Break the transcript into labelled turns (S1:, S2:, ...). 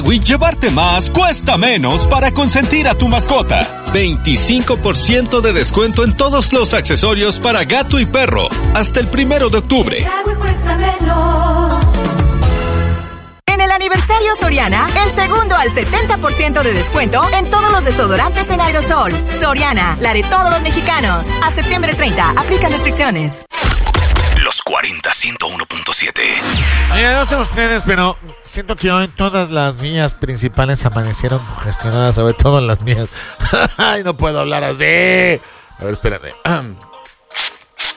S1: Kiwi, llevarte más cuesta menos para consentir a tu mascota. 25% de descuento en todos los accesorios para gato y perro hasta el 1 de octubre.
S2: En el aniversario Soriana, el segundo al 70% de descuento en todos los desodorantes en aerosol. Soriana, la de todos los mexicanos. A septiembre 30, aplican restricciones.
S3: Los 40 101.7.
S4: No sé ustedes, pero siento que hoy todas las vías principales amanecieron congestionadas, sobre todo las mías. Ay, no puedo hablar así. A ver, espérate.